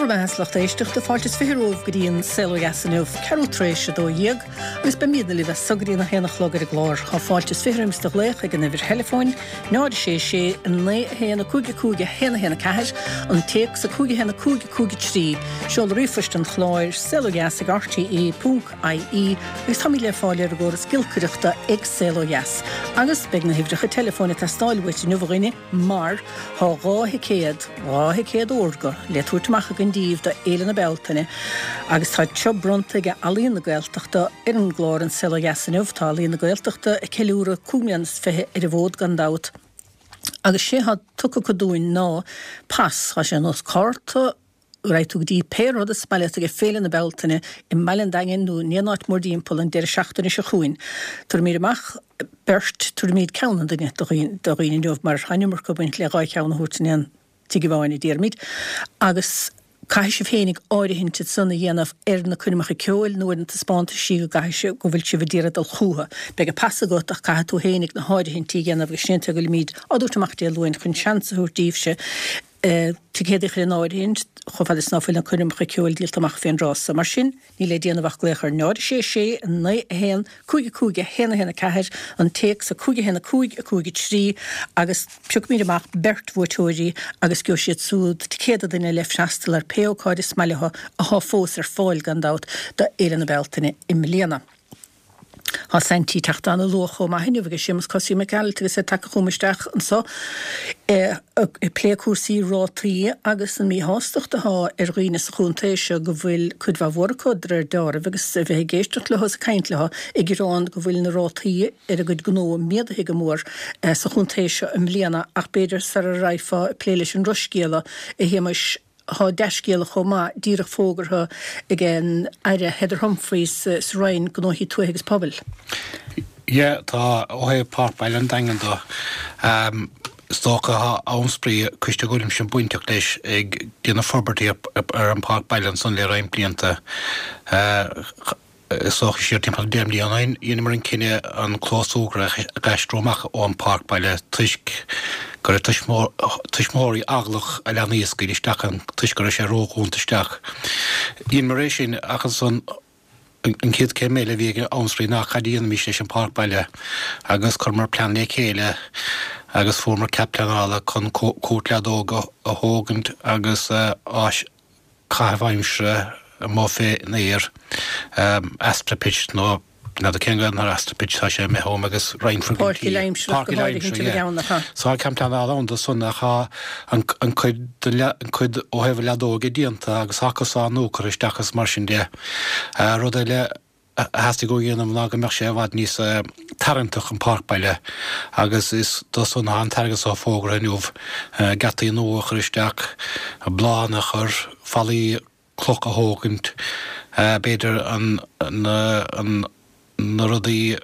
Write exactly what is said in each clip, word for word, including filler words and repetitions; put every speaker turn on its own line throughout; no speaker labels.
Cúr measlach éisteach de fáiltis firóh goíon selóheasanmh ceútrééis dó dhéag, agus be míad le sugraí na héananach logar a glár, Tá fáiltis firimsta léch ag an bhir telefóin, náidir sé sé an lé héanana cúige cúige héna héna ceir, an teach sa cúige héna cúige cúige trí, seol rifuist an chláir selóheas ag R T E dot I E, agus tá le fáilir a ggóras gilcuireachta ag selóheas. Agus beag na hifricha telefóna tá stáilhait in nuhaghoine mar há ráthe céad, ráthe céad orga le tuairteach gan díomh de éile na beltaine, agus tá teo bronta go alíon na gaeltachta ar an glár an selóheasanmh, tá alíon na gaeltachta a ceiliúra cúmians fithe ar a bhód gan dát. Agus sé had tucha go dúin ná pas a sé nos carta Raitú dí péród a smaile a féle na beltaine i meilen dagen nú níonáit mór dímpol an deir seachtainna se chuin. Tur mí amach berst tur míad ceanna daine do riine nuamh mar hainimar go buint le gáid ceanna hútaíon tuigi bháinna díirmid. Agus cai sé fénig áirithinte sanna dhéanamh ar na cuineach ceil nuair an taspáanta sí go gaiise go bhfuil si bhdíad dal chuha. Beg a passagot ach cai tú hénig na áirithintí dhéanamh go sinta go míad adúirteach dé luin chun seansaúr díobse tu chéadich le náirithint chofad is náfuil an cuineach ceil díaltamach féin rása mar sin ní le déanamh léchar náir sé sé an na héan cúige cúige héna héna ceir an teach sa cúige héna cúige a cúige trí agus peach mí amach bert bhuatóirí agus go siad súd céad duine le freastal ar peócáid is mailetha a há fós ar fáil gan dát de éile na beltaine i mléana. Tá sentí teachta na locho má hinne bhige simas cosí me ceil agus sé take chumisteach an so i plécúsaí rátaí agus an mí hástocht a há ar riine sa chuntéise go bhfuil chud bh mhórcod ar dára agus bheith géisteach le a caint letha i gráin go bhfuil na rátaí ar a go gnó méadthe go mór sa chuntéise im mléana ach beidir sa a raifa pléiles an ruscéala i héimeis há deiscéala chomá díreach fógartha igen aire Heather Humphreys sa rain go hí tú agus pobl.
Ja, tá óhé pápáil an dagan do stócha ha ámsprí cuiste gúlim sin buinteach leis ag dína forbertí ar an pápáil an san le rain blianta soch sér timp déimlí an ein mar an cinenne an chlósúgra a gaiistróach ó an pápáile tuisk gur tuismóí aglach a leníos go isteach an tuisgur sé róúntasteach. Íon mar éis sin achas son an chéad cé méile bhíige ámsrí nach chadíon mí leis an pápáile agus chu mar plan le chéile agus fómar ceplanála chun cótleadóga a hógant agus áis chaimhhaimsre má fé néir astrapitch nó na the king and hasta pitch tá sé me home agus rain for
Parky Limes Parky Limes
so I came down on the sun ha an an could the could o have lado gedianta agus hakasa no kristachas marsin de rodele has to go in am lag mer sé vad nís tarintach an parkbeile agus is das on han targus á fógra nuv gati no kristach a blanachar falli klokka hógent beidir an an na rudí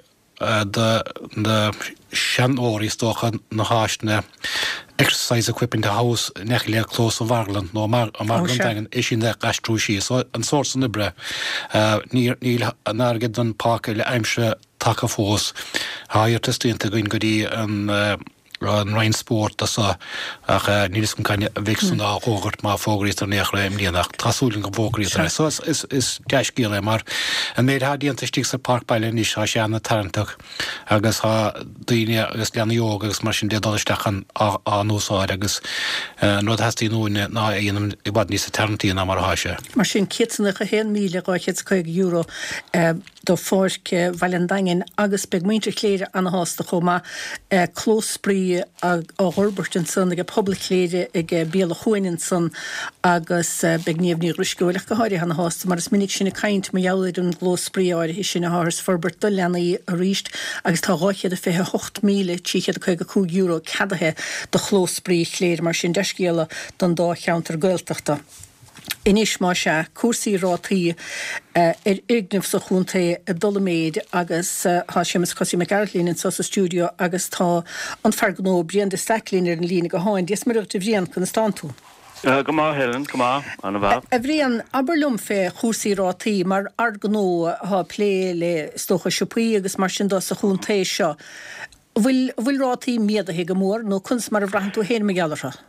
de sean óí stocha na háisne exercise equipment a house nech le close of Ireland no mar a mar gan is in de gastrúsí so an source na bre ní ní narged an park le aimse take fós ha testinte goin godí an an rein sport as a ach nílis kan vexen a hogert ma fogris er nech im nach trasúling fogris so is is deisgéle mar en méid ha diantistig sa parkbeile nis ha sé an tarintach agus ha duine agus leanna yoga agus mar sin de dalstechan a nóá agus no has tí nóine ná éanam i bad ní sa tarintí na mar ha se
mar sin kitsanach a hen míle gáit chuig euro do fórce Valendaingen agus beg muinte léire an hásta choma clósprí a Horbertin san ag public léire ag béle chuinin san agus beg níomhní ruscoileach go háirí an hásta mar is minic sinna caint me jaid an glósprí áir hí sinna háras forbert do lenaí a ríist agus tá gáichead a fé ocht míle tíchead chuig a cúg euro cadathe do chlósprí léir mar sin deiscéala don dá cheantar gailteachta. Inis má se cuasaí rátaí ar ignimh sa chúnta a dolaméid agus há sémas cosí me garlín in sa stúdio agus tá an fergnó brian de staclín ar an lína go háin, dies mar rucht a bhríon chun stántú.
Go má Helen, go má, an bha.
A bhríon aberlum fé chúsaí rátaí mar argnó há plé le stocha sipaí agus mar sin dá sa chúnta seo. Bhfuil rátaí miadaithe go mór nó cuns mar a bhreathú héin me gealartha?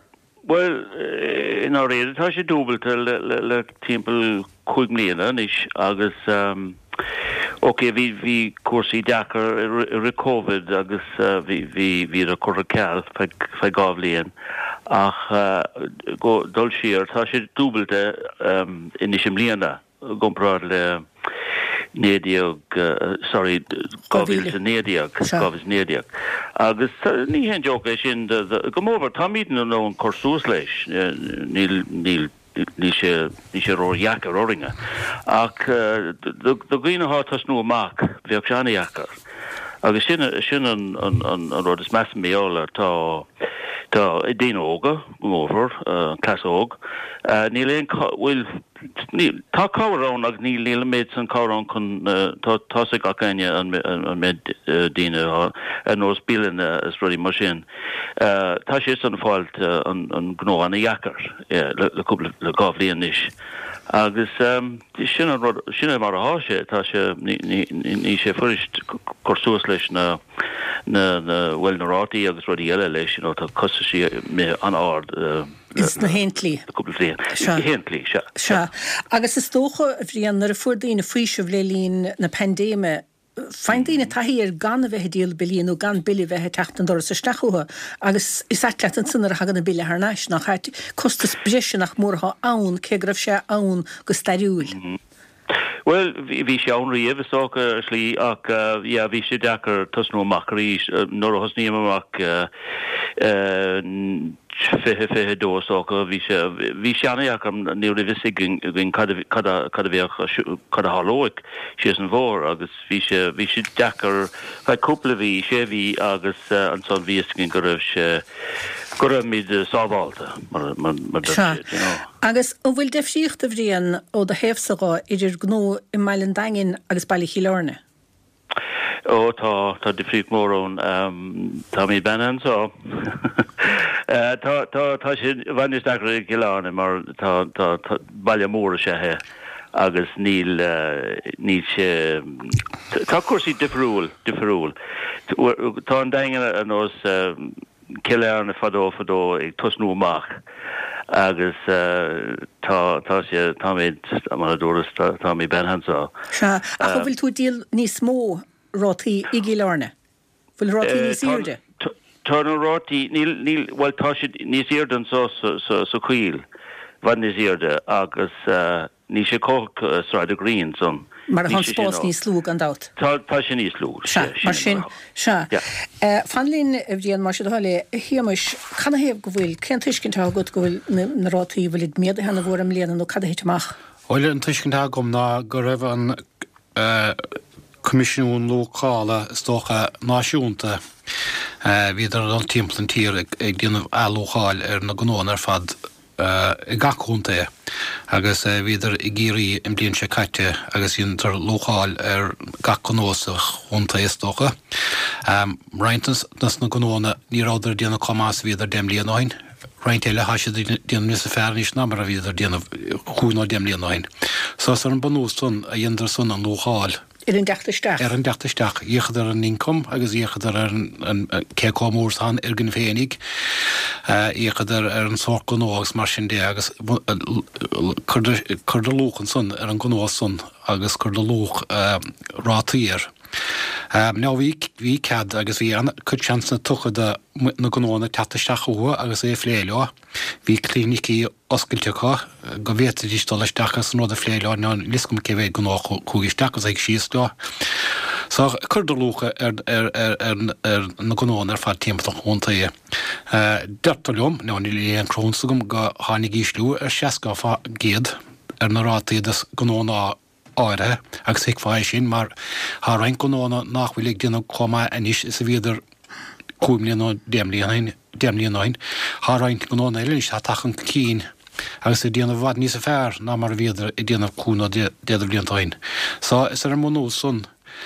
Well, in our area, tá sé dúbalta le, le, le timppel chuig mbliana is agus um, okay, vi vi cuasaí deachar ar COVID agus uh, vi vi vi a chur ceall fe gá bbliain ach uh, go dul siar tá sé dúbalta um, inis mbliana gomprá le nédiog uh, sorry govis nédiog govis nédiog agus uh, ní hen joke sin gomóver tamiden no an corsús leis níl níl ní sé ní sé ro jacker oringe ach do gwine hat has no maak vi opjane jacker agus sin sin an an an rod is mass meola tá tá idénoga over uh, klasog uh, ní len will ní tá karon ag ní le med san karon kun tá tá sig akanya an an med dina an nos bilen is really machine uh, tá sé san fault an an gno an jacker le couple le gavlian is agus um, sin sin mar ha sé tá sé ní ní sé furist corsús leis na na na well narati agus rudi eile leis no tá cos sí me an ard
is na hentlí
hentlí
se agus is tócha a bhríon ar a fudaína faoisih le lín na pandéime Feindína taí ar gan a bheith díal bilíon ó gan bilí bheitthe teachtan doras a stachuha agus is atleat an sunnar a hagan na bilí ar náis nach chat costas breise nach mórtha ann cegrah sé ann go stariúil.
Well, vi sé an riamh socha slí ach ja vi sé dechar tus nó macrí nó has ní amach fihe fihe dó socha vi sé vi seanna ach am ní rivisig gin cada bhéach cada hallóic sé an bhór agus vi sé vi sé dechar fe cúpla ví sé ví agus an son vísgin go raibh sé go raibh míid sábháilta
agus ó bhfuil defhríocht a bhríon ó de héamhsaá idir gnó i mailen daingin agus bailí chiileárne.
Ó tá tá defríocht mórón tá mí benan so tá tá tá sé bhaine dachar chiileárne mar tá tá bailile móra sé he agus níl ní sé tá cuasí difriúil difriúil tá an daingin an os Kilearne fadó fadó ag tusnú amach agus tá tá sé tá méid mar doras tá mí benhansa.
Se a chu bhfuil tú díal níos mó rátaí i gcéileárne? Bhfuil rátaí níos irde?
Tá nó rátaí níl níl bhfuil tá sé níos irde an so sa chuil bhaid níos irde agus ní sé cóch sráid a Green son.
Mar han spás ní slúg an dat.
Tá tá sé ní slúg.
Mar sin se. Fanlín a bhríon mar se hála hiamis chana héamh go bhfuil cén tuiscintá go go bhfuil na rátaí bhfuil méad hena bhór am léanaan nó cad héiteach.
Óile an tuiscintá gom ná go raibh an comisiún locála stocha náisiúnta híidir an timpplain tír ag déanamh ealócháil ar na gnóin ar fad i gachúnta agus híidir i ggéirí im blion sé caite agus iontar locháil ar gachósa chunta istócha. Reintas nas na gnóna ní ráidir déanana comás híidir déimlíonáin. Reint eile has déanam níos a fearníos ná mar a híidir déanamh chúná déimlíonáin. Sás ar an banúsún a dhéandar sun an locháil.
Er an deachtasteach.
Er an deachtasteach. Íochad ar an income agus íochad ar an cécómúrs han ar gan fénig. Íochad ar an sort gnógus mar sin dé agus chuir de lúchan sun ar an gnós sun agus chuir de lúch rátaíir. Ná bhí cead agus bhí chud seans na tuchad na gnóna teatasteach uha agus é phléileo. Bhí clínicí oscailteachá go bhéta dí stolaisteach as nó a phléileo ná liscom céhéh gnó chugisteach agus ag síos Sa chuir de lúcha ar na gnóna ar fad timppla chunta é. Deirtalom ná ní líon crónsagum go tháinig íslú ar seascá géad ar na rátaí gnóna áire agus hiicfáid sin mar há rain gnóna nachhfuil ag déanamh comá inis is a bhíidir cúmlíon déimlíonáin. Há rain gnóna eile is tachan cín agus i déanamh bhd níos a fearr ná mar bhíidir i déanamh cúna déadamh bliantáin. Sa is ar an mó sun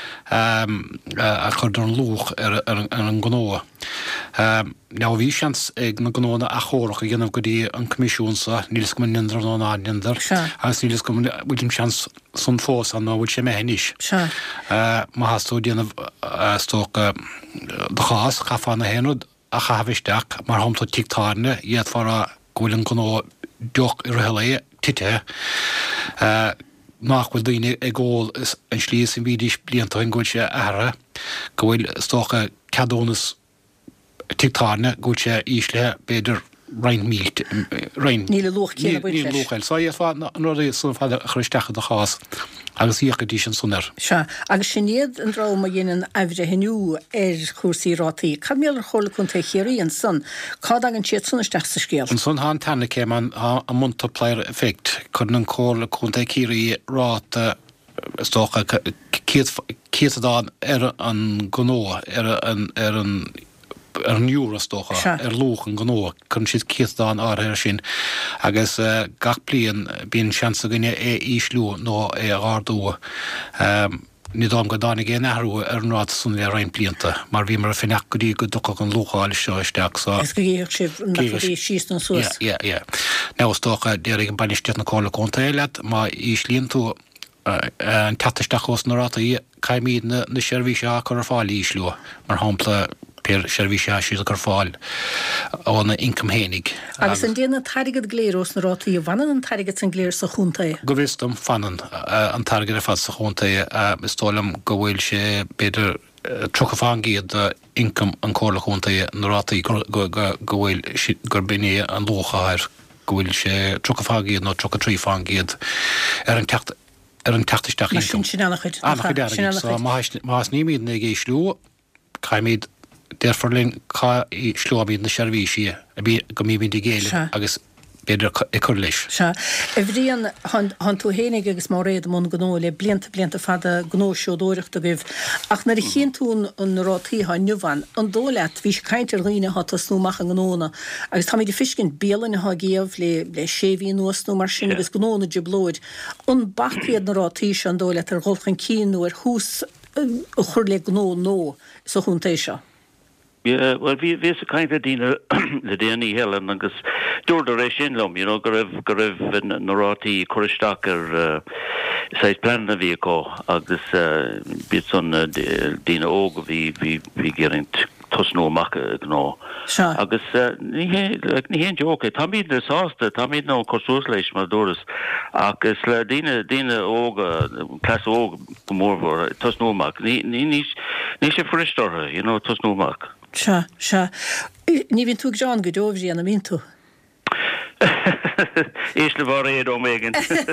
a chuir an lúch ar an gnóa. Ná bhí seans ag na gnóna a chóracha dhéanamh go dtí an comisiúnsa nílas go nindar nó nindar agus nílas go bhfuil seans sun fós an bhfuil sé méis. Má hasú déanamh tócha do chás chafána héanúd a chahabisteach mar hamtá tictáne iad far gohfuil an gó deoch ar heile tite nachhfuil daoine ag ggóil an slí sin bhídís blianta an gúilte ara gohfuil stocha cadónas titáne gúilte ísle beidir rein mílt rein
Níle luch céile buil
Níl luchail sa é fá nó é sun fád a christecha a chás agus íocha dí sin sunnar.
Se agus sinnéad an ráma dhéanaan ahre henú ar chósaí rátaí. Cad méall ar chola chun ta chéirí an san, cád agan siad sunnaisteach sa scéal.
An sun há tanna céim an a multiplier effect chun an cóla chun ta chéirí ráta stocha céadán ar an gnó ar an ar an ar an júrastocha ar lúchan gnó chun siad céadán áthir sin agus gach bliain bíon seansa gine é íslú nó é ardú ní dám go dána gé nehrú ar an rád sun le rein blianta mar bhí mar a finach go dtí go ducha an lúcháil seo isteach sa
Is go dhéoch sibh na fudí síos an suas.
Ja, ja. Nestocha déir an banisteach na cóla conta eile má íslíonn tú an tataisteach os na rátaí caiimíad na seirbhíse chu ar fáil íslú mar hámpla per seirbhíse síos gur fáil óna income hénig.
Agus an déana tairigad gléirós na rátaí a bhanan an tairigad san gléir sa chúntaí.
Go bhístum fanan an tairigad a fad sa chúntaí is tólam go bhfuil sé beidir trocha géad income an cóla chúntaí na rátaí go bhfuil gur bine an lóchair go bhfuil sé trocha géad nó trocha trí géad ar an techt ar an tetaisteach
sin sin annach chuid.
Más níimiad na gé slú caiimíad déirforlinn cá í slúamíad na seirbhísí a bí go míbín di géile agus beidir i chur leis.
Se. I bhríon han tú hénig agus má réad món gnó le blianta blianta fada gnó seodóireachta gibh ach nar i chéan tún an rátaí ha nniuhan an dóleat bhí sé caiintear riine hat a snúmach an gnóna agus tá di fiscin bélan ha géamh le le séhí nuas nó mar sin agus gnóna jiblóid an bachiad na rátaí se an dóleat ar gholchan cíú ar hús a chur le gnó nó sa chúntaí seo.
Yeah, well, we we a kind of dinner the Danny Helen agus door the ration lum, you know, gorev gorev narati Koristakar uh size plan na vehicle agus uh bits on uh, Dina Og vi vi vi getting tosno mak no. Agus uh, ni like ni hen joke tamid the sauce tamid no kosusleish ma doris agus la Dina Dina Og class Og more tosno mak ni ni ni ni se fristor, you know, tosno mak.
Se, se. Ní bhíonn tú John go dóibhrí anna bhíonn tú.
Is le bhar éad ó mégan.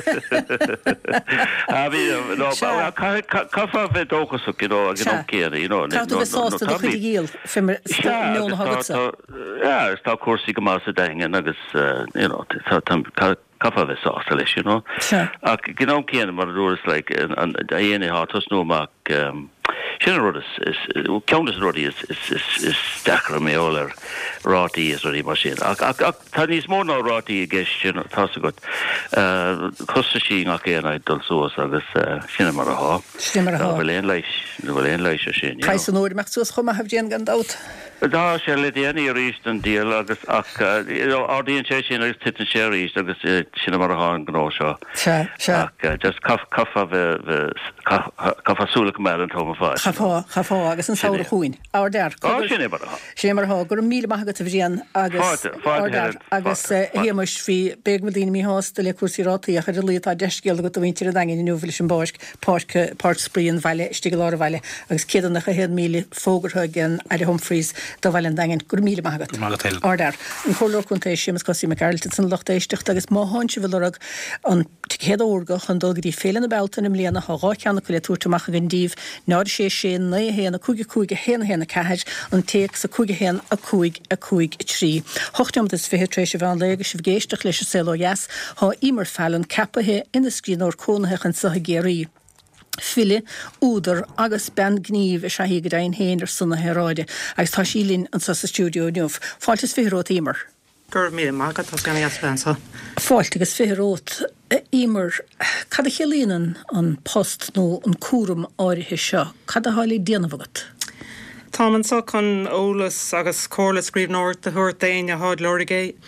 Cafa bheith dóchas go dó a gin céad, you know.
Tá tú bheith sásta do chuid gíal fimar neonna hagadsa.
Ja, is tá cuasaí go más a daingen agus, you know, cafa bheith sásta leis, you know. Ach gin céad mar dúras like a dhéana há tos nóach Sin rud is is countess ruddy is is is is stakra me all er rati is ruddy machine. Ak ak ak tanis more no rati ges sin tasagot. Uh costa she ngake and I dul so agus sin mar ha.
Sin mar ha.
Wel ein leis, wel ein leis sin.
Kais no macht so khoma have gen gan out.
Da shall it any reason deal agus ak audience sin is tit cherries agus sin mar ha gno sha.
Sha sha.
Just kaf kafa the kafa sulak mal and home five.
Chafá, chafá agus an saoir chuin. Áir der. Sé mar há gur mí maigad a bhríon agus agus héimeis hí beag mo dtíine mí hásta le cuasí rátaí a chuir líotá deiscéal go do bhaintear a dain in nuhfuil sin báisc páirc spríon bhaile stigil ára bhaile agus céadan nach chéad míle fógartha gan Eddie Humphreys do bhaile an dain gur míle maigad. Áir der. An choir chuntéis sémas cosí me Carlton san lochtéisteach agus má háintse bhilrag an chéad óga chun dul go dtí félan na beltan im léana há gáceanna go le túirteach a gandíh náir sé sé na héana a cúige cúige héana héana ceir an téach sa cúige héan a cúig a cúig trí. Hochtám is fitrééis se bhán léige se bhgéisteach leis se jas há imar fallan capathe ina scrín or cónathe an sa géirí. Fille, údar agus ben gníomh a sehí go daon héanaar sanna heráide agus tá sílín an sa stúdio nuamh. Fáiltas firót imar.
Gur mí mágad tá gan jaspensa.
Fáilt agus firót imar cad a chelínan an post nó an cuaram áirithe seo, cad a hálaí déanamhagat.
Táman sa chun ólas agus cóla scríbnóir de thuir daine a háid lorigé.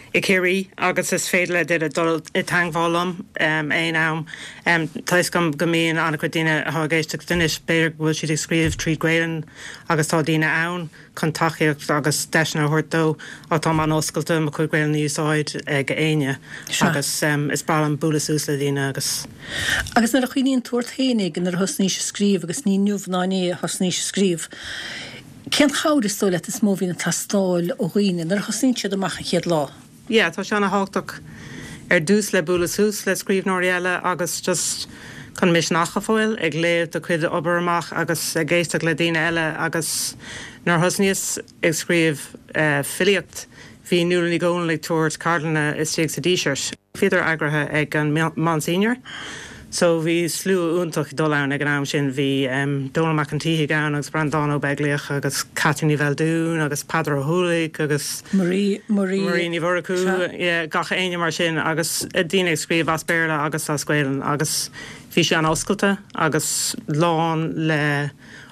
I céirí agus is féidir le did a dul i teanghálam um, é nám. Um, Tais gom gomíon anna chu duine a géisteach dunis beidir bhfuil siad ag scríomh trí gréilen agus tá duine ann chun taíocht agus deisna thuirtó á tá an oscailta a chuig gréilen úsáid ag aine agus um, is bra an búlas ús le duine agus.
Agus nar a chuoíonn tuairt hénig nar thusní se scríomh agus ní nuamhnáí a thusní se scríomh. Cén cháir is le is móhín a tastáil ó chuoine nar thusnín siad amach a chéad lá.
Yeah, tá seanna háach ar dús le búlas hús le scríbhnóirí eile agus just chun mis nachchafoil ag léir do chuid obair amach agus géisteach le daine eile agus nar thusníos ag scríomh uh, filiocht hí nuúlan í gcóin le tuairt cardlanna is tíag sa díseart. Fiidir agrathe ag an Monsignor. So hí slú úntaach dul ann ag an am sin bhí um, Donal McEntee gan agus Brandano Begliach agus Catini Veldún agus Padre O'Hulig agus
Marie Marie
Marie Ní Bhuracú yeah, gacha aine mar sin agus díine ag scríomh as béirla agus tá scuilen agus bhí sé an oscailta agus lán le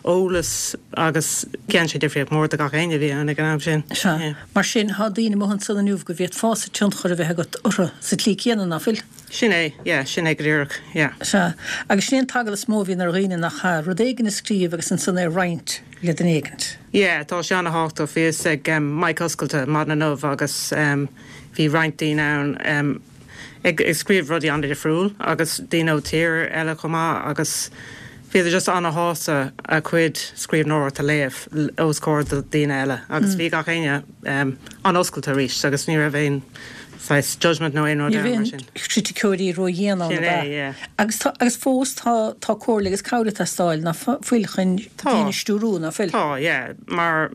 ólas agus cean sé difriíoh mór a gacha aine bhí an ag an am sin.
Yeah. Mar sin há daoine mohan san an nuamh go bhíad fása tiont chuir a bheith agat ura sa tlí céanna na fil.
Sin é, yeah, sin ag ríoch, yeah.
Se, agus sin tagal smóhín ar riine nach cha, rud éigen is scríomh agus an san é roint le den éigent.
Yeah, tá seanna hácht ó fios ag um, Mike Oscailta mar na nómh agus um, bhí rointí nán um, ag, ag scríomh rudí an de friúil agus díó tír eile chumá agus fiidir just anna hása a chuid scríomh nóir a léamh óscóir do daine eile agus bhí gach aine um, an Oscailta rís agus ní a bhéin Sais judgment no ein or down.
Criticóí ro dhéana an agus agus fós tá tá cóirla agus cabhra stáil na fuilchan daine stúrú na fuil.
Tá, yeah, mar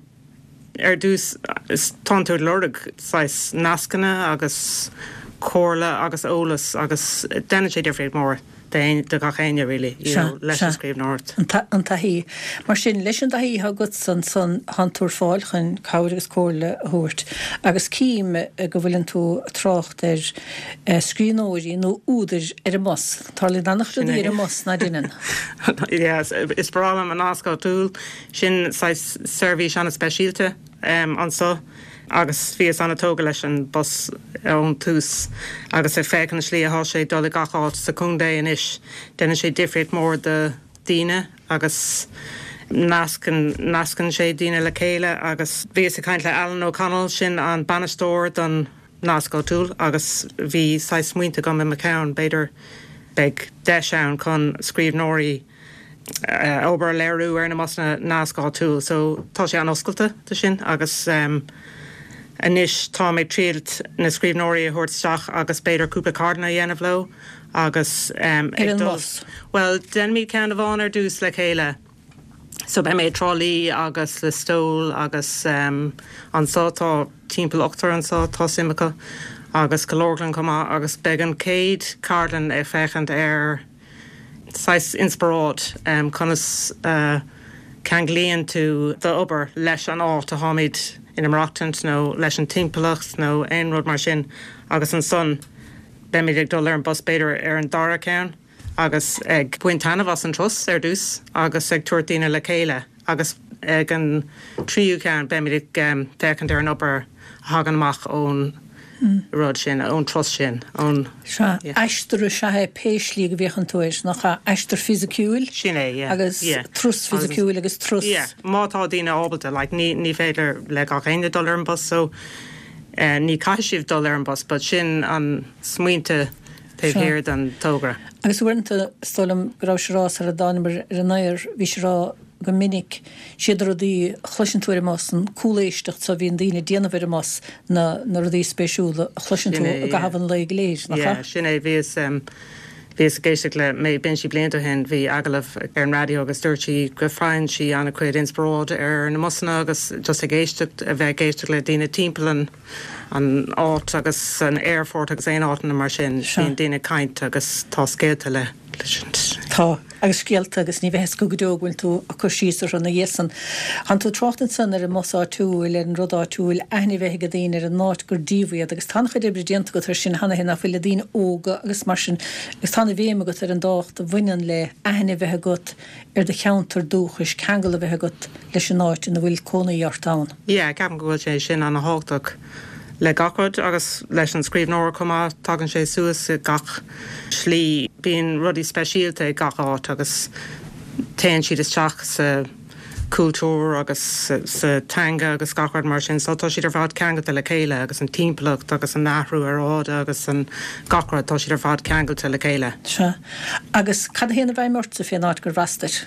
ar dús is tanúir lordag sais nascanna agus cóirla agus ólas agus déine sé difriad mór de gachéine really, you know, leis an scríomh nóirt.
An tahí. Mar sin leis an tahí ha gut san san hantúr fáil chun cabhra agus cóirla thuirt. Agus cím go bhfuiln tú trácht ar scríbhnóirí nó úidir ar a mos. Tá le danach rudaí ar a mos na duine.
Yes, is bralam an ascá túil sin sais servís anna speisialte um, an so. Agus fios anna tóga leis an bus ón tús agus ar fécin slí a há sé dola gacháit sa cúndé in isis déine sé difriad mór de díine agus nascan nascan sé díine le céile agus bhíos a caint le Alan O'Connell sin an banastóir don nascá túil agus bhí sais muointe go me McCown beidir beag deisián chun scríbhnóirí uh, obair léirú ar na masna nascá túil so tá sé an oscailta de sin agus um, Anis tá méid tríalt na scríbhnóirí a thuirteach agus beidir cúpla cardna dhéanamh leo agus um,
ar an mos.
Well, den míad ceann bháin ar dús le chéile. So be méid trolí agus le stóil agus um, an sátá timpeall ochtar an sátá simcha agus gológlan comá agus began céad cardan é fechant ar sais inspiráid um, conas uh, can glíonn tú the obair leis an áit a háid in amreachtant nó leis an timpplacht nó ein rud mar sin agus an son be mé ag dul ar an bus beidir ar an dara ceann agus ag buintanamh as an tros ar dús agus ag tuairtíine le chéile agus ag an tríú ceann be mé ag um, fecant ar an obair hagan amach ón mm. rud sin ón tros sin ón
Eistar se péislí go bhéchan túis nach eistar fisiciúil
sin é yeah.
agus
yeah.
trus fisiciúil agus trus.
Yeah. Mátá díine ábalta like, ní, ní féidir le gach aine dul ar an bus so uh, ní caiisíomh dul ar an bus but sin an smuointe taobhhéir den tógra.
Agus bhairnta stolam go raibh sé rás ar a dánimar ar an éir bhí sé rá go minic siad rudí chluisiintúir mas an cúléisteach sa bhíon daoine déanamh ar mas na na rudí spéisiúla chluisiintú a gahabhan le léir nach
sin é bhíos um, bhíos géisteach le mé ben si blianta hen bhí agalah ar an radio agus dúirtí go fáin si anna chuid inspiráid ar na mosna agus just a géisteach a bheith géisteach le daoine timpplain an áit agus an airfort agus éon áit na mar sin sin daoine caint agus tá scéalta le
Tá agus scialta agus ní bheits go godóghfuil tú a chu síosar an na dhéasan. Han tú trochtan san ar an mosá túil ar an rodá túil aithne bheith go daine ar an náit gur díomhíad agus tan chuid ibre déanta go tar sin hana hinna fuil daine óga agus mar sin agus tána bhéime go ar an dácht a bhainean le aithne bheith got ar de cheantar dúchas cheangal a bheith got leis an náit in bhfuil cónaí artán.
Ié, ceam go bhfuil sé sin an na háach le gachrod agus leis an scríbhneoir comá tagann sé suas gach slí bíon rudí speisialta gach áit agus téann siad isteach sa cultúr agus sa tanga agus gachrod mar sin, so tá siad ar bhfad ceangailta le chéile agus an timpeallacht agus an nathrú ar áda agus an gachrod tá siad ar bhfad ceangailta le chéile.
Se. Agus cad héana bheith mórta fé náid gur bhastair?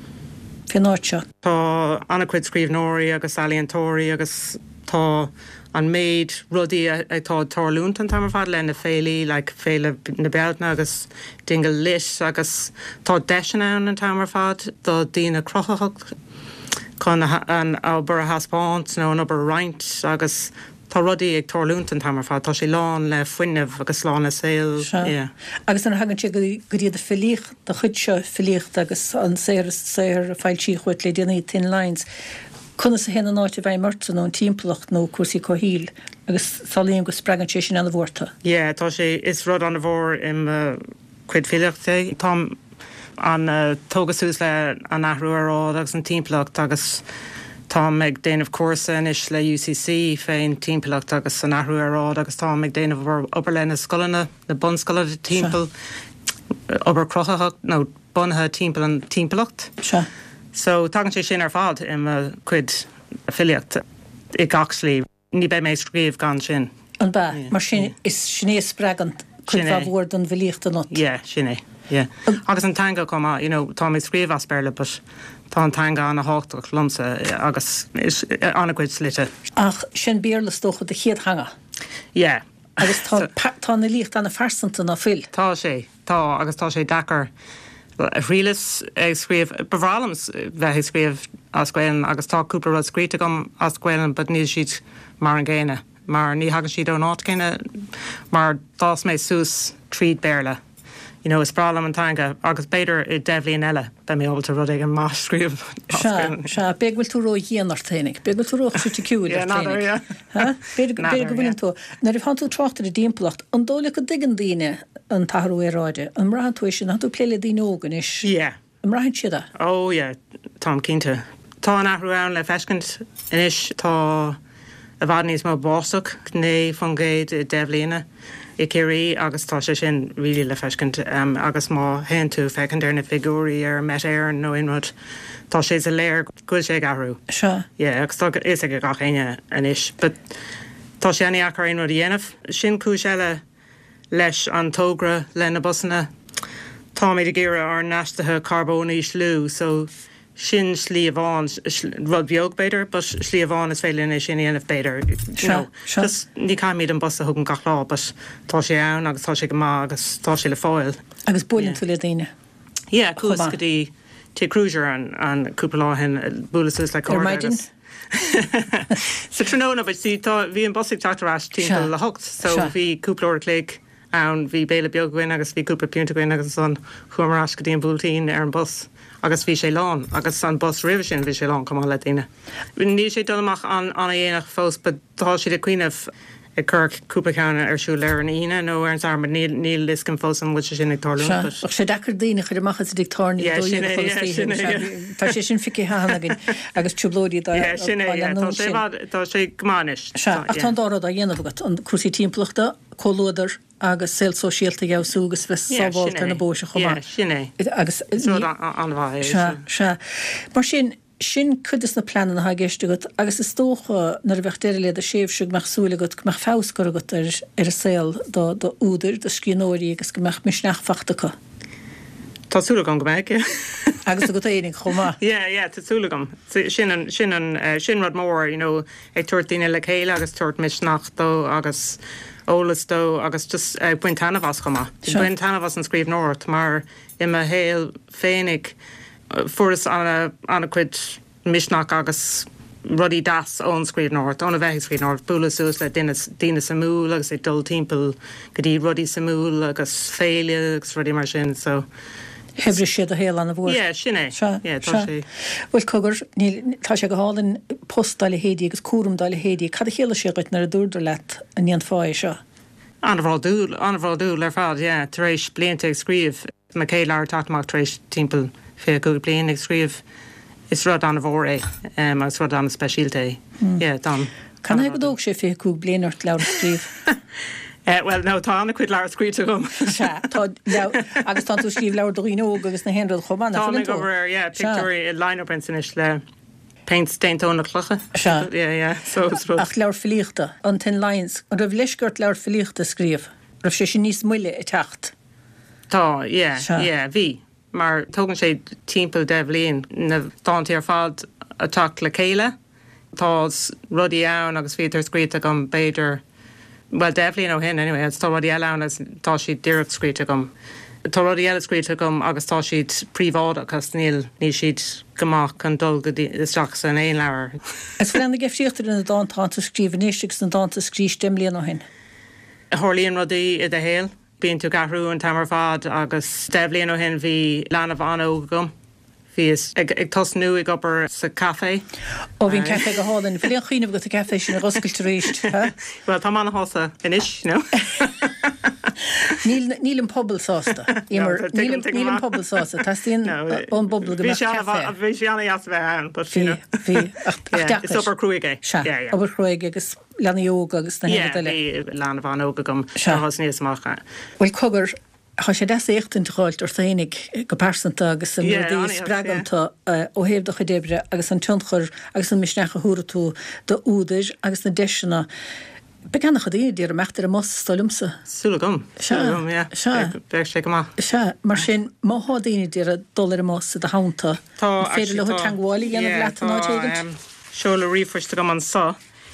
Fé náid
Tá annacuid scríbhneoirí agus alíontóirí agus tá an méid rudí atá tarlúnt an tamar fad le na féilí le féile na bealtna agus dinge lis agus tá deisina an tamar fad do dína crochacht chun an ábar a haspáint nó an obair roint agus tá rudí ag tarlúnt an tamar fad tá sé lán le fuiineh agus lán na saoil.
Agus an hagann sé go dtí a filíocht de chuid seo filíocht agus an séir séir fáiltí chuit le déanaí tin lines. Conna sa héna náid a bheith marta nó an timpplacht nó cuasaí cóhíl agus salíon go spregan sé sin an bhórta.
Ié, tá sé is rud an bhór im chuid filíochta. Tá an tógasús le an nathrú ar ád agus an timpplacht agus tá meid déanamh cuasa is le U C C féin timpplacht agus an nathrú ar ád agus tá meid déanamh obair le na scolanna na bunscola timppel obair crochacht nó bunthe timppel an timpplacht.
Se.
So tagann sé sin ar fad im cuid affiliacht I gach slí ní be méid scríomh gan sin.
An ba, mar sin is sinné spregant chuid bhór don bhilíocht an not.
Yeah, sinné. Yeah. Agus an tanga comá, you know, tá mé scríomh asperle, but tá an tanga an a háchtach lumsa agus is annacuid slite.
Ach sin bíarla stocha de chiad hanga.
Yeah.
Agus tá tá na líocht anna farsanta na fil.
Tá sé, tá agus tá sé dachar rilas ag scríomh bhrálams bheith scríomh ascuilen agus tá cúpla rud scríte gom ascuilen, but níl siad mar an ggéine. Mar ní hagann siad ó náit céine mar dás méid sús tríd béirle. You know, is brálam an tanga agus beidir I devlíon eile be mé ábalta rud ag an más scríomh.
Se, se, beag bhfuil tú ró dhéanaar ténig, beag bhfuil tú ró chuirte ciúil ar ténig. Beag go bhfuiln tú. Na rih han tú tráchtar a dímpelacht, an dóla go digan daine an tahrú ar ráide, an mrahan tú sin, han tú pléile dín ógan is.
Yeah.
An mrahan siad
Oh, yeah, Tom Cínta. Tá an ahrú ann le fescint inis tá a bhad níos má básach né fungéid I devlína. I céirí agus tá sé sin ri le fescint um, agus má hen tú fecinn ar na figúí ar met éir nó inrod tá sé a léir goil sé ahrú.
Se?
Yeah, agus tá is ag gach aine inis, but tá sé aní achar inrod dhéanamh sin cúis eile leis an tógra le na busanna. Tá méid a ggéire ar neistathe carbónaí slú, so sin slí bháin rud beag beidir, but slí bháin is féile é sin aanamh beidir. Just ní caiimid an bus a thugann gach lá, but tá sé ann agus tá sé go má agus tá sé le fáil.
Agus búlinn tú le daine?
Yeah, cús go dtí tí cruiser an an cúpla láhin búlasús le cóir agus. Sa tróna, but sí tá bhí an bosig teachtarás timp le hocht, so bhí cúplair cléig ann bhí béle beag goin agus bhí cúpla piúnta goin agus an chumarrás go dtí an búltaín ar an bus. Agus bhí sé lán, agus an bus rih sin bhí sé lán cumá le daine. Ní sé dolamach an anna dhéanach fós, but tá siad a cuiineh I Kirk cúpacána ar siú leir an ine nó ar an sarmad níl liscin fós an bhil sin ag tarlún.
Ach sé dachar daine chuir amachchas ag tarní tá sé sin fici hána agus tublóí
tá sé gomáis.
Se a tá dárad a dhéanamhgat an cuasí timpplachta cólódar agus sil sosiálta geabhsúgus bheith sábháilta na bóise chumá.
Sinné
agus
anmhaid.
Se mar sin sin chudas na planan ha géiste got agus is tócha nar bheith déir le a séfsúg meach súla got meach fáscar got ar ar a saoil do do úidir do scíóirí agus go meach misneach fachtacha.
Tásúla go meid.
Agus go éing chomá.
Yeah, yeah, tásúla gom. Sin an sin an sin rud mór, you know, ag tuairtíine le chéile agus tuairt misneachtó agus ólasdó agus just uh, buin tanmhas chumá. Buin tanmhas an scríomh nóirt, mar imime héal féinnig uh, furas anna anna cuid misneach agus rudí das ón scríomh nóirt, ónna bheith scríomh nóirt, búlasús le daine sa múl agus ag dul timppel go dtí rudí sa múl agus féile agus rudí mar sin, so
Hebri siad a héal an a bhór.
Yeah, sinné. Yeah, tá sé.
Bhfuil cogur tá sé go hálan postdáile hédí agus cuarmdáile hédí, cad a chéile sé goit nar a dúrdar leat a níon fáid seo.
Anbhrá dúil, anbhrá dúil ar fad, yeah, tar éis blianta ag scríomh, ma cé leir taachtamach tar éis timppel fé go blian ag scríomh is rud an a bhór é, um, agus rud an a speisialta é. Yeah, dám.
Can I go dóg sé fé cú blianart leir scríb?
Uh, well, no, tá anna cuid leir scríte gom.
agus tá tú scríb leir doíó agus na henrad chomán.
Tá mé go bhar, yeah, picture line-up in sin is le paint steintóna clocha.
Se.
Yeah, yeah, so suppose.
Ach leir filiachta, an ten lines, an rah leisgurt leir filiachta scríb, rah sé sin níos muile i techt.
Tá, yeah, yeah, bhí. Mar tógann sé timpeall de bhliain na dáintí ar fád atá le céile. Tá rudí ann agus bhí ar scríte gom beidir. Well, definitely no hin anyway. It's already allowed as tá si direct screech gum. Tá rudí eile scríte gom agus tá siad príomháda agus níl ní siad gomach an dul go isteach san éon leabhar.
Is bhfuil na gceiftíochtar in na dántánta scríbhanéisteach na dántá scrí stimlíon ó hin.
Thorlíonn rudaí i d héal, bíonn tú gahrú an tamar fad agus deblíonn ó hin bhí leanamh anna óga gom. Bhís ag tos nu ag opair sa café.
Ó bhín café go hálan, bhíon chuoineh go a café sin a roscailte ríist.
Well, tá manna hása inis, no?
Níl an pobl sásta. Níl an pobl sásta. Tá síon ón bobl go bheith café.
Bhí sé anna as bheith an, but you know.
Bhí.
It's opair cruige.
Se, opair cruige agus leanna óga agus na
héad eile. Yeah, bhí leanna bhan óga gom. Se. Has níos macha.
Well, cogur Tá sé des écht in tráilt ar féinnig go persanta agus an rudí spraganta ó héobh do chudébre agus an tionchar agus an misnecha thuúra tú do úidir agus na deisina. Beganna chudí díar a meachtar a mós stolumsa.
Súla gom. Súla gom, yeah.
Se.
Beag sé go má.
Se, mar sin má hádaine díar a dólar a mós a hánta.
Tá
féidir le teagháilí ganna leatan á téigint.
Seola rífuiste gom an sa.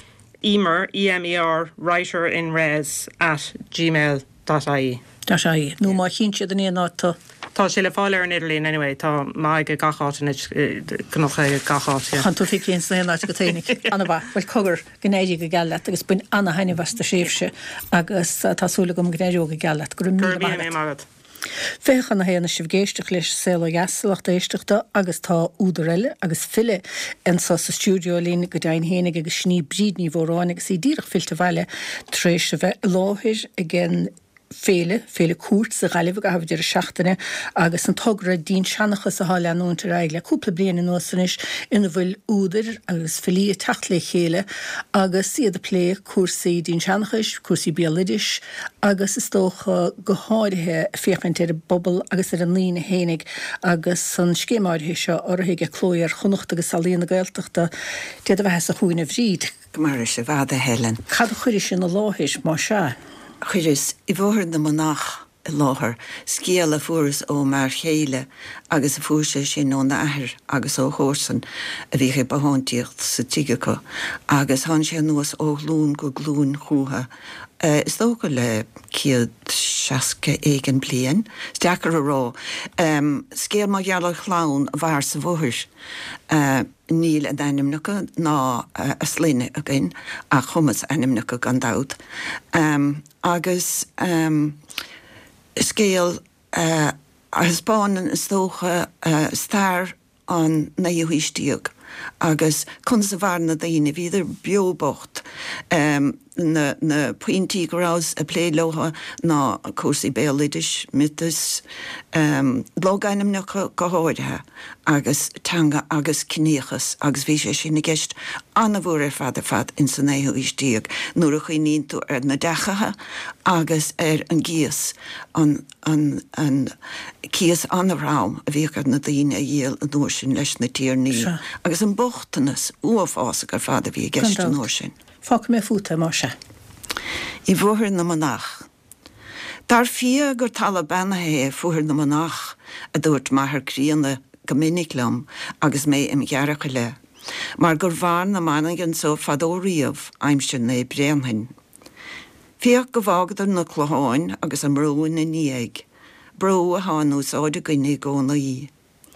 Emer, E M E R, writer in res at gmail dot I E.
Tá sé, nó má chinse den éon átá.
Tá sé le fáil ar an Idirlín anyway, tá má go gachaát in gnocha gachaát.
Chan tú fic líon sna áit go ténig. Anna bha, bhfuil cogur gnéidir go gealat agus buin anna haine bhasta séifse agus tásúla gom gnéidir go gealat. Gur mí
magad.
Féchan na héanana sibh géisteach leis séla gasalacht éisteachta agus tá údarile agus fille an sa sa stúdio lín go dain hénig agus sní bríd ní bhórán agus í díirech filte bhaile tréis a bheith láthir again féle, féle cuat sa galibh go hafh dear seachtaine agus an togra dín seannachas a háile anúnta raig le cúpla bliana in nósanis ina bhfuil údar agus félí a techt le chéile agus siad a plé cuasaí dín seannachas, cuasaí biolidis agus is tócha go háirithe féchant ar a bobbal agus ar an lína hénig agus an scéimáirithe seo orthaigh a chlóir chunacht agus salíonna gailteachta déad a bheithes a chuoine bhríd.
Mar is a bhada Helen.
Cad a chuidir sin a láthis má se.
Chuiris, I bhór na manach i láthair, scéal a furas ó mar chéile agus a fuairse sin ó na ahir agus ó chósan a bhí sé bahantíocht sa tigacha agus han sé nuas ó glún go glún chuútha. Uh, is tóga le ciad seaca éigen blian, steachar a rá. Um, scéal má geala chlán a bhar sa bhóthir. Uh, níl a dainimnacha ná uh, a slíine a gin a chumas animnacha gan dád. Um, agus um, scéal uh, a Spáin is tócha uh, star an na dhéhuistíog agus chun sa bharna daoine bhíidir beobocht um, na, na pointí gorás a plé loha ná cuasaí béalidis mitas um, lógainim na go háirithe agus tanga agus cníochas agus bhí sé sin na gceist anna bhór ar fad ar fad in san éhuistíog nuair a chuoíonn tú ar na dechathe agus ar an gíos an, an, an cíos anna rám a bhíchar na daoine a dhéal an nóir sin leis na tíorní agus an bochtanas uafása gur fad a bhí gceist an nóir sin.
Fác mé fúta má se.
I bhóthir na manach. Dar fia gur tala banathe fuair na manach a dúirt maithar críanna go minic lom agus mé im ghearracha le. Mar gur bhar na managan so fadóríomh aimste na breanhain. Fiach go bhágadar na chláin agus an mróin na níag. Bró a háús áide goine góna í.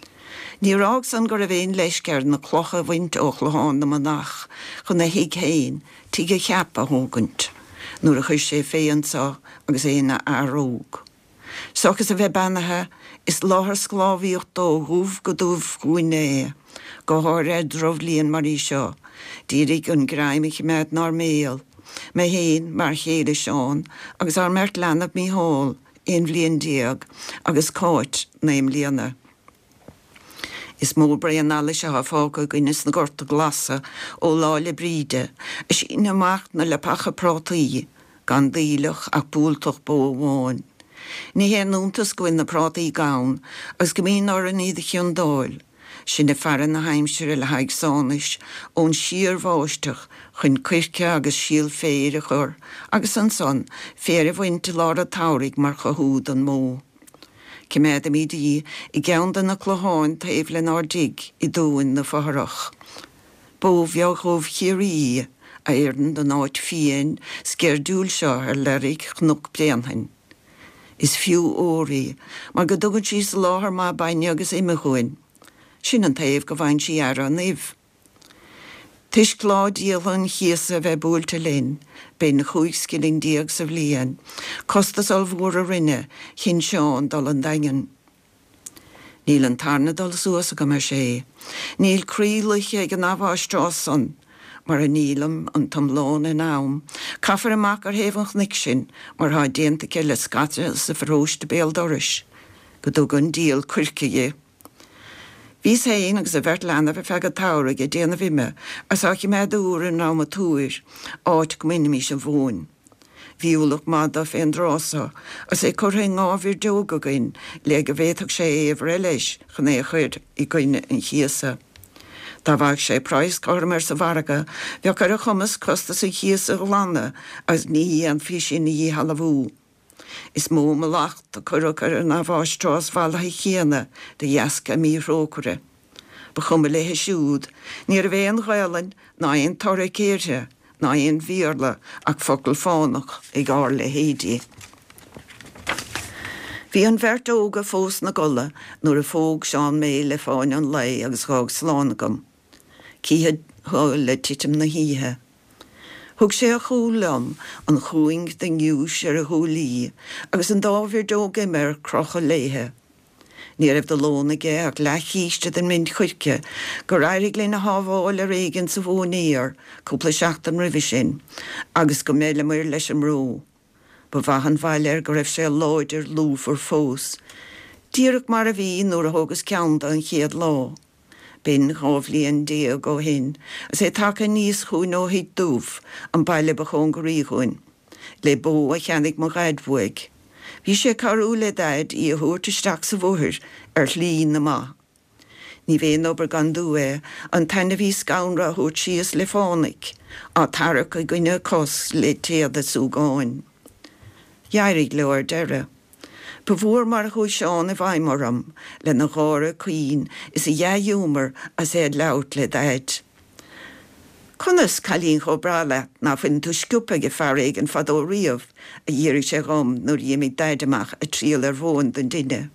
Ní rág san gur a bhéon leiscear na clocha bhaint ó chláán na manach chun na hiig héin tíige cheap a hógant. Nuair a chuir sé féansá agus éana aróg. Sochas a bheith banathe is láthar sclábhíocht dó húf go dúmh gúine go háir dromhlíonn marí seo, dírig an gráimich mead nar méal, me héin mar chéile seán agus ar mert lenab mí hall éon bblion diaag agus cáit naim líana. Is mó brean alla se ha fága gines na gorta glasa ó lále bríide, is ina macht na le pacha prátaí, gan dílech ach búltoch bó bháin. Ní hé núntas gwyn na prátaí gaun, as gymín or an iad chion dáil, sin na fearan na heimsir le haig sánis, ón siar bháisteach, chun cuirce agus síl féir a chur, agus an son, fér a bhainte lára taurig mar chahúd an mó. Ciméad am idí I geandan na cloháin ta éflen ar dig I dúin na faharach. Bó bheag chomh chiarí a éirn den áit fian scer dúil seo ar lerig chnúc blianhain. Is fiú óí, mar go dugad síos láthar má baine agus imimechuin. Sin an taobh go bhain sí ar an níomh. Tis glád díalhan chiasa bheith búilte linn, ben chuig skilling diag sa bblian, costas al bhór a rinne, chin seán dal an daingen. Níl an tarna dal suas go mar sé, níl críliche ag an abháistrásan, mar a nílam an tamlán in nám, caffar amach ar héfanch nic sin, mar ha déanta ceile scate sa fróiste béaldoris, go dug an díal cuirciige. Vís héin agus a bheirt lena bheith fegad táraigh a déana bhime, as ach I méid úr an ráma túir, áit go minimi sin bhóin. Bhíúlach mád a féin drása, as é curthain ábhir deogagain, le go bhéadach sé éhar eileis, chun é chuir I gcuine an chiasa. Tá bhaig sé práis carmar sa bharaga, bheag ar a chumas costas a chiasa ghlana, as ní an fi sin ní halabhú. Is mó me lacht a curach ar an abháistrás bhela hi chéana de jasca mí rócure. Ba chumme le siúd, ní a bhéan ghaelan ná ein torra céirte, ná ein víorla ach focail fánach ag ár le hédí. Bhí an bheirt óga fós na gola nuair a fóg seán mé le fáin an lei agus gág slánagam. Cíhead thuil le titim na híthe. Thug sé a chúlam an chúing den giúis ar a húlí, agus an dábhir dóga mar crocha léthe. Ní raibh do lóna ge ach lechíiste den mynd chuirce, gur airig le na hábháil a réigen sa bhóníar, cúpla seachtam rihí sin, agus go méile muir leis an ró. Ba bhahan bhailir go raibh sé láidir lúf ar fós. Díreach mar a bhí nuair a thugus ceanta an chéad lá. Ben chábhlíon dia go hin, as é take níos chuin ó hí dúf an baile ba chun go ríchuin, le bó a cheannig mo gaidhfuig. Bhí sé carú le daid I a thuirteisteach sa bhuair ar hlín na má. Ní bhéon obair gan dúé an taine bhí scaunra thuirt síos le fánic, á tarach a gcuine cos le téad a súgáin. Jairig leir deire. Bhór mar a chuid seán a bhaimmarm le na gára cuín is a dhéúmar as é leabhart le daid. Conas cailín cho brala ná fin tú sciúpa go fearraigh an fadó riamh a dhéirigh sé gom nuair dhéimigh daidamach a tríal ar bhin den duine.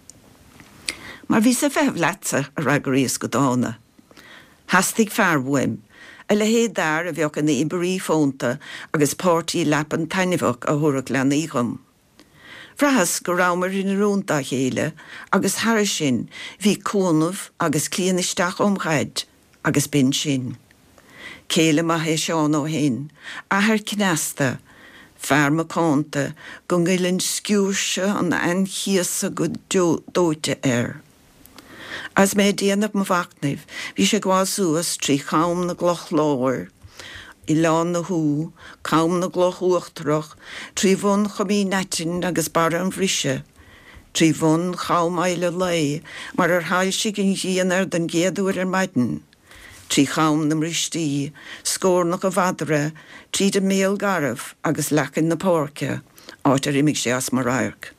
Mar bhí sa bheith leatsa a ragaríos go dána. Hastig fearmhuim, a le héad dar a bheoch an ibarí fónta agus pártaí lepan tainimhach a thurach le ícham. Frahas go rámar in rúnta chéile, agus thar sin, bhí cónamh agus clíanisteach omchaid, agus bin sin. Céile ma hé seán ó hin, ahar cinasta, fearma cánta, go ngilinn sciúrse an anchiasa go dóite air. As mé déanamh mo bhacnaibh, bhí sé gá suas trí cham na gloch láir, I lán na hú, cam na gloch uachtarach, trí bhun chomí netin agus bar an bhrise, trí bhun cham eile lei, mar ar hail si gin dían ar den géadúir ar maidin, trí cham na mristí, scór nach a bhadra, trí de méal garabh agus lecin na pórce, áit ar imig sé as mar airc.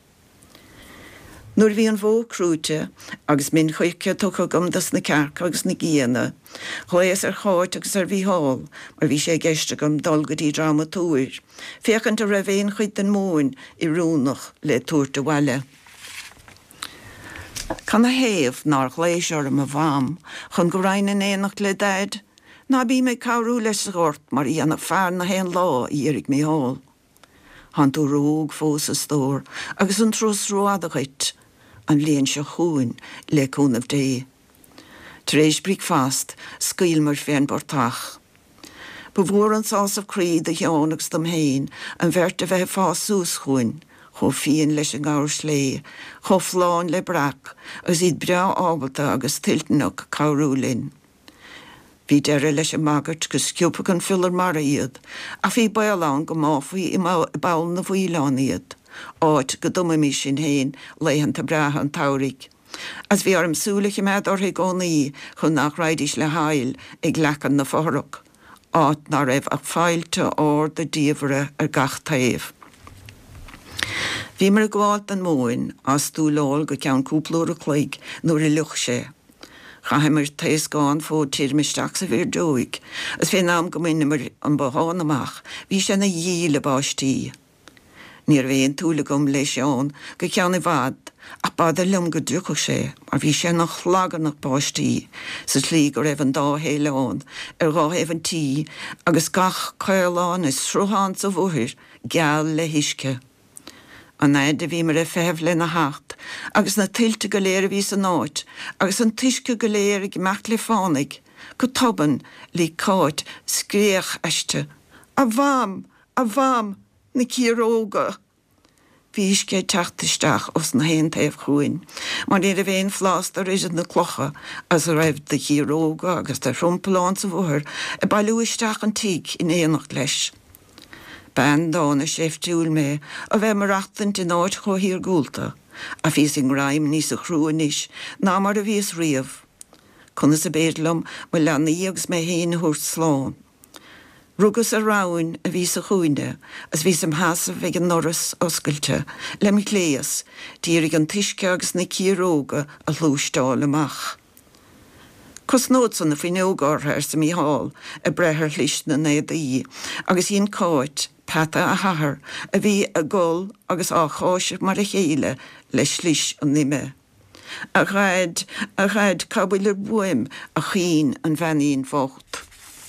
Nuair bhí an bhó crúte, agus min chuice tucha gom das na cearc agus na gíana, chuéis ar cháit agus ar bhí hall, mar bhí sé geiste gom dulgadí drama túir, féchant a ra bhéon chuid den móin I rúnach le túirta bhaile. Can a héamh nar chléisiar am a bham, chun go rainn in éanacht le daid, ná bí mé cabhrú leis a ghort mar í anna fear na héan lá I dhéirigh mé hall. Han tú róg fós a stór, agus an trús roadachait, an léon se chuin le cúnamh dé. Tréis brig fast, scail mar féin bortach. Ba bhór an sásamh críd a cheánagus dom héin, an bheirt a bheith fás sús chuin, cho fion leis an gáir slé, cho fláin le brac, agus iad brea ábalta agus tiltnach cabhrúlinn. Bhí deire leis an magart go sciúpa an fillar mar iad, a bhí bailán go máfaí i bail na bhuileán iad, áit go duma mí sin héin leihananta brethe an tairigh. As bhí arm súlacha mead orthaigh ónaí chun nach raidis le hail ag lechan na fórach, áit ná raibh ach fáilte ár de díomhre ar gach taobh. Bhí mar a gháil an móin as dúláil go ceann cúplúra chluig nuair i luch sé. Chaimir taos gáin fód tíirmisteach sa bhír dóig, as fé nám go minimir an báán amach, bhí sé na dhíle báistí. Níor bhéon túla gom leis seán go ceann i bhad, ach bad a lum go dúcha sé, mar bhí sé nach chlagannach báistí, sa slí go raibh an dá héileán, ar gá éh an tí, agus gach cairláin is srúhan sa bhuthir, geall le hiisce. An éide bhí mar a feh le na hacht, agus na tiltte go léir ví san áit, agus an tuisce go léir ag mecht le fánig, go toban lí cáit scríoch eiste. A bham, a bham, na círóga. Bhí isce teachtasteach os na héon taobh chuin, mar iad a bhéon flástar is na clocha as a raibh de círóga agus de rumpelán sa bhuthir a bailúisteach an tíig in éanacht leis. Ben dána séftúil mé a bheith mar achtant in áit cho hir gúlta, a bhí sin raim níos a chrúin is, ná mar a bhís riamh. Conna sa bédlam mu leanna íogus mé héin húrt sláán. Rugus a ráin a bhí a chuine, as bhí sem hása bheith an noras oscailte, le mi léas, dírig an tuisce agus na círóga a lústáil amach. Cos nód san na fineógárthir sa mí hall a brethir lis na néadaí, agus íon cáit, peta a hathair, a bhí a gol agus á cháisir mar a chéile leis lis an nime. A ghaid, a ghaid cabhailir buim a chin an bhenaíon fócht.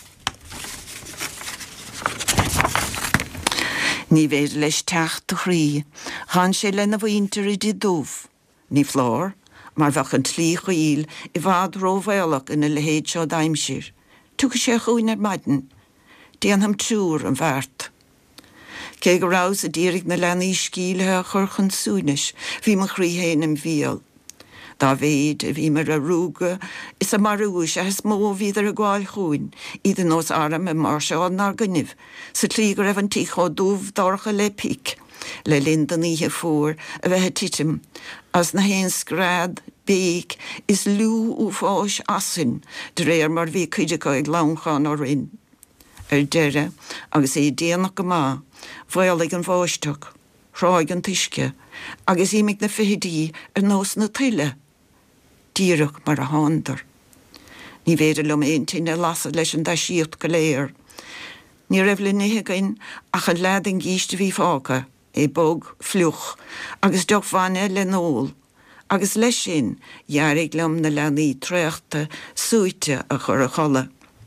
Ní bhéidir leis teacht a chrí, chan sé le na bhaintear i dí dúmh, ní flár, mar bheach an tlí chuíl i bhad róbhéalach ina le héad seo daimsir. Tucha sé chuin ar maidin, déanam trúr an bhart. Cé go rás a dírig na lenaí scíilethe a churchan súnis, bhí mar chrí héin an bhíal. Dá bhéad a bhí mar a rúga, is a marúis a hes mó víidir a gháil chuin, iad an os aram a mar seán nar gannibh, sa tlí go raibh an tí cho dúmh dorcha le pic, le lindan ihe fór a bheit titim, as na hen scrad, béig, is lú ú fáis asin, de réir mar bhí cuideá ag lánchan or in. Ar deire, agus é déanach go má, bhil an bháisteach, ráig an tuisce, agus ímig na fihidí ar nós na tuile, díireach mar a hándar. Ní féidir lom éon tíine lasa leis an daisiíocht go léir. Ní raibh le nithe ach an lead an gíiste bhí fáca, é bog, fluch, agus deochmhaine le nóil, agus leis sin dhearrig lom na leanaí tréachta súite a chur a chola.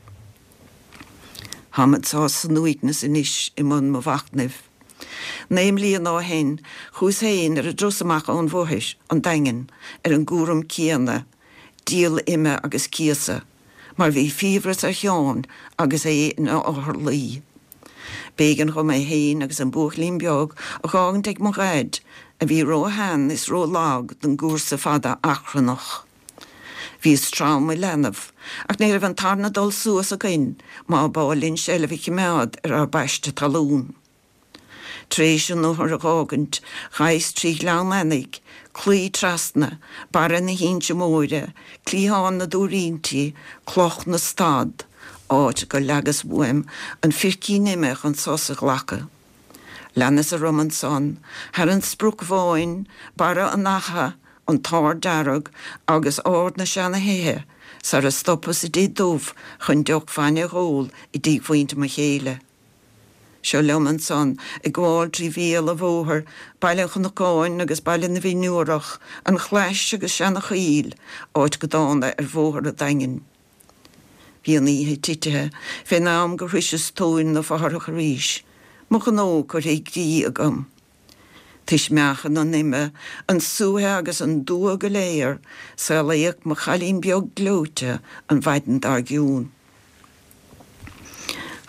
Hamad sá san nuignas inis i mun mo bhachtnibh. Néim líon á hen, chús héin ar a drosamach ón bhuthis, an daingen, ar an gúram cíana, díal ime agus cíasa, mar bhí fíbras a cheán agus é na áthar lí. Bégan go mé héin agus an buachlín beag a gágan teag mo gaid, a bhí ró hen is ró lag den gúrsa fada achrannach. Bhí strám i lenamh, ach néir an tarna dul suas a gain, má bálinn sellhí mead ar ar baiste talún. Tréis an nóthar a gágant, chais trí lean lenig, clí trasna, bara na hínse móire, clíán na dúrínti, cloch na stad, áit go legas buim an fircí nimeach an sosa ghlacha. Lenas a roman son, har an sprúk bháin, bara an nacha, an tar darag, agus ord na seanna héhe, sar a stoppas i dí dúmh chun deoch fanne ghól i dí bhainte ma chéile. Seo leman son, i gháil trí bhíal a bhóthar, bailin chun na gáin agus bailin na bhí nuúrach, an chleis agus seanna chaíl, áit go dána ar bhóthar a daingin. Bhí an ihe titithe, fé nám go rhuiise tóin na faharach a ríis, mo gan ó go réig dí agam. Tis meachan an nime, an súthe agus an dua go léir, sa léach mo chalín beag glóte an bhaidin dar giún.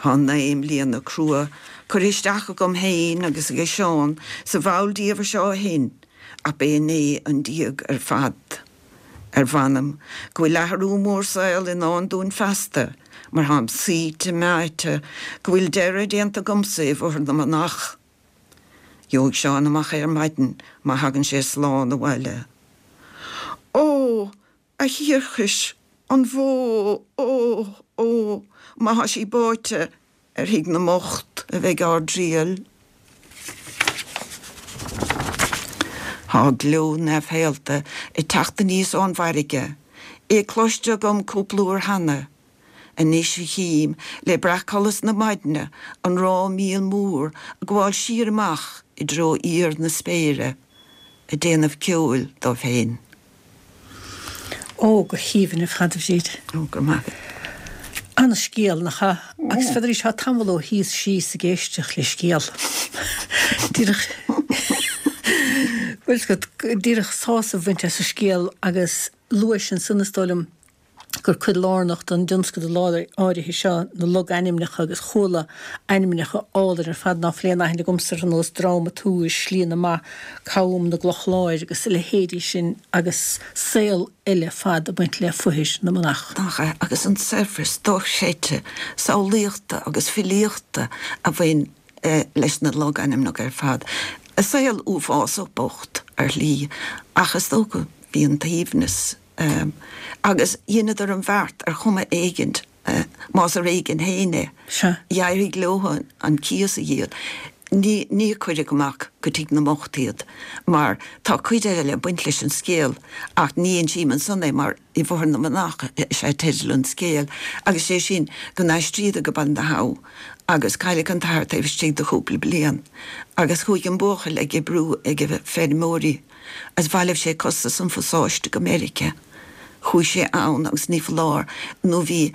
Tá naim líana crua, chuisteach gom héin agus go seán sa bhildíomh seo hin, a bé né an díag ar fad. Ar bhanam, go bhfuil letharú mórsail in an dún festa, mar ham sí te meite, go bhfuil deire déanta gomsa bhór na manach. Joog seán amach ar maidin, má hagan sé sláán a bhile. Ó, a hiirchis, an bhó, ó, ó, má ha sí báite ar hig na mocht a bheith ar dríal. Tá glú nef héalta i teachta níos anmhairige, é cloiste gom cúplúr hanna. A níos hím le brachcholas na maidne an rá míl múr a gháil siar amach i dro ír na spéire, a déanamh ceúil dó féin.
Ó, go híhann a fadamh siad.
Ó, go maith.
Anna scéal na cha, agus feidir is ha tamló híos sí sa géisteach le scéal. Dírach... Well, go dírach sása bhainte sa scéal agus luis an sunnastáilm gur chud lárnacht an dúnscad a láir áirithe seo na lug animnecha agus chola animnecha áidir ar fad ná phléan aithne gomsar an os dráma túis slíana má cáum na gloch láir agus le héadí sin agus saoil eile fad a baint le fuhis na manach.
Dacha, agus an surfers doch séite, sáulíochta agus filíochta a bhain eh, leis na lug animnecha ar fad. A saoil uafás ó bocht ar lí, achas tóga bhí an taobhnas. Um, agus dhéanad ar an bhart ar chuma éigent, uh, más ar éigen héine.
Se.
Jairí glóhan an cíos a dhéad. Ní, ní chuide gomach go tíg na mochtíad, mar tá chuide le buint leis an scéal, ach ní an síman sanna mar i bhór na manach sé teidir an scéal, agus sé sin go náistríad a go ban na há, agus caiile an táir taobh stíad de chúpla blian, agus chuig an bóchail ag brú ag férimórí, as bhaileh sé costa san fosáiste go America. Chúi sé ann agus ní lár nó bhí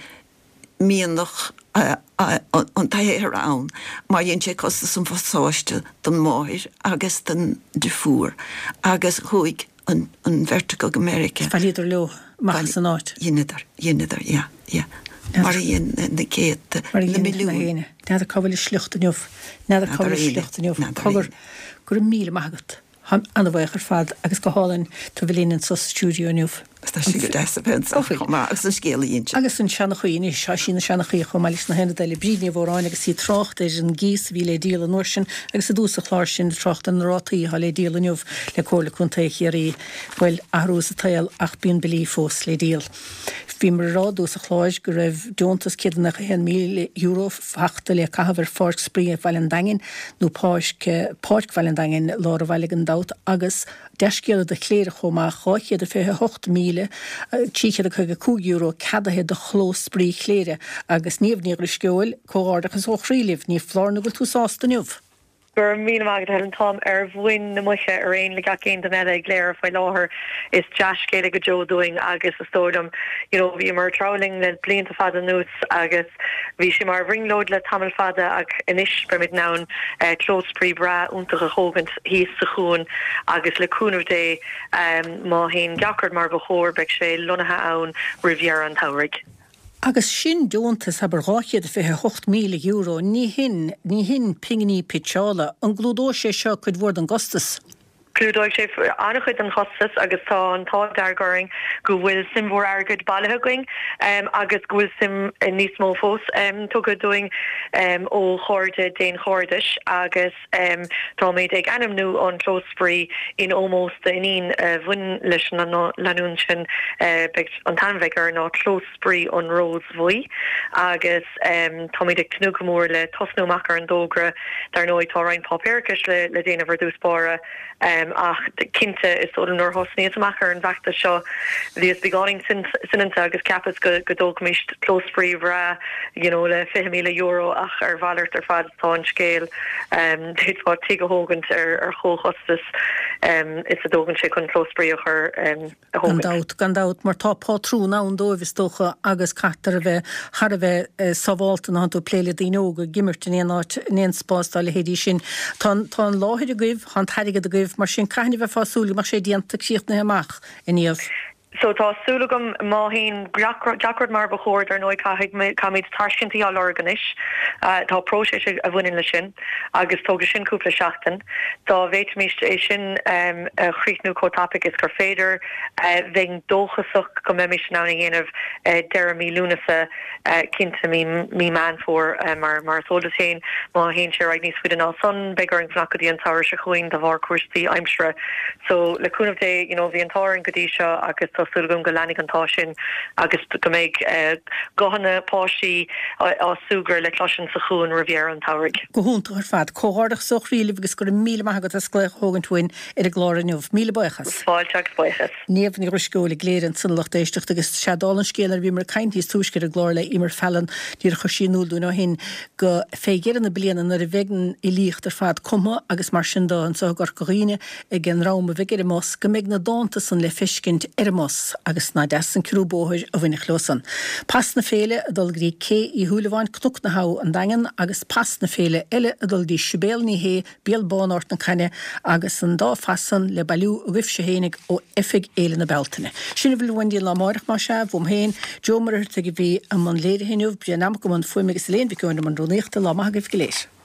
míonach uh, uh, an taéir ann, mar dhéon sé costa san fosáiste don máir agus den de fuair, agus chuig an, an vertigo go America.
Bhailidir leo machas an áit.
Dhéanadar, dhéanadar, ja, ja. Mar dhéon na céad na milliún.
Neidir cabhail slucht an jobh, neidir cabhail slucht an jobh, cabhair gur míle magat. Anna bhaich ar fad agus go hálann tú bhilíonn sa stúdio aniuh.
Tá si go deasa pensa chumá agus an scéala dhéonte.
Agus an seanna chuoine seo sin na seanna chuí chum meis na hena deile bríní bhráin agus sí trocht éis an gíos bhí le díal an sin agus a dúsa chláir sin trocht an rátaí há le díal aniuh le cóla chunta chéirí bhfuil ahrúsa tail ach bíon belí fós le díal. Bhí mar rádúsa chláis go raibh dúntas cidanna hen míle euro fachta le cahabhar fort sprí bhhailin dangin nó páic páic bhhailin dangin lára bhailig an dát agus deiscéad de chléir chomá cháichead a fé ocht míle tíchead a chuige cúg euro cadahead de chlós sprí chléire agus níomhníir sceúil cóárdachas ó chrílih ní flárna go túsásta niuh.
Gur míle magad helen Tom ar bhfuin na muise ar aon le gacéin den eile ag léir fáil láthair is deascéad go Joe doing agus a stódum, you know, bhí mar trolling le blianta fada nús agus bhí si mar ringlóid le tamil fada ag inis permit nán uh, clós prí bra úntacha chógant híos sa chuún agus le cúnmh dé um, má hén gacard mar bhór beag sé lonathe ann riviera an tárig.
Agus sin dúntas aber ráchiad fé ocht míle euro ní hin ní hin pinganí pitseála an glúdó sé seo chud bhór an gostas.
Clúdóid sé annach chuid an chostas agus tá an tá dargaring go bhfuil sim mhór agad bailthe going um, agus go bhfuil sim uh, níos mó fós um, tugad doing um, ó chóirde déon chóirdis agus um, tá méid ag anam nó an clósprí in ómóst iníon uh, bhain leis leanún sin uh, an tanmhegar ná clósprí an rós bhuí agus um, tá méid ag cnú go mór le tosnúmachar an dógra dar nóid tá rain pápéircis le, le déanamh dúspára Um, ach cinnte is ó an nóir hosníos amachar an bhachta seo bhíos begáing sinanta agus capas go go dógmist clósprí bhra, you know, le fi míle euro ach ar bhhailart ar fad tá an scéal um, déitá tí go hógant ar, ar chóchostas um, is a dógan sé chun clósprí a chur um, a hógant.
Gandát, gandát, mar tá pátrú ná an dóhis tócha agus catar a bheith har a bheith uh, sábháilta ná tú pléile díóga gimirta néon spástal le hédí sin. Tá an láthir a gcuibh, an tairigad a gcuibh mar sin caiineh bheith fásúla mar sé díanta síocht na amach in íomh.
So tá súlagam má hín Jackard mar bechóir ar nói camid tarscinntaí all organiis tá próise a bhfuin le sin agus tóga sin cúpla seachtain Tá bhéit míist é sin chríichnú cótápic is gur féidir bheith dóchasach go mé mis ná héanamh deire mí lúnasa cinnta mí man fór mar mar sólas héin má hén sé ag níos fuidir ná son begur an fnacadí an táir se chuoin de bhar cuasaí aimsre so leúnmh dé you know, bhí an táir an godí seo agus sulgum go lenig antá sin agus go méid gohanna páisií á súgur le closin sa chuún rivier an tárig.
Go húnta ar fad cóhardach soch riileh agus gur míle maigad a scléich hógan twin ar a glóranniuh míle buchas.
Fáilteach buchas.
Níomh ní ruscóla léirann san lechtéisteach agus seadálan scéalar bhí mar caintí túisceir a glóir le imar fellan dír chosíúlú nó hin go féigean na blianana na a bhegan i líocht ar fad cuma agus mar sin dá an so gur goghine ag an ráma bheith ar mos go méid na dáanta san le fiscint ar mos agus na desan crúbóthir a bhaine chlósan. Pas na féile a dul grí cé i thuúlaháin cnuc na há an dagan agus pas na féile eile a dul dí sibéal ní hé bíal bánáirt na chaine agus an dá fasan le bailú a bhih se hénig ó ifig éile na beltaine. Sinna bhfuil windí lá máireach má se bhm héin Joe mar te go bhí am an léire héineh brianam go an fuimigus léon bhí goin am an rónéachta lá maithagah go léir.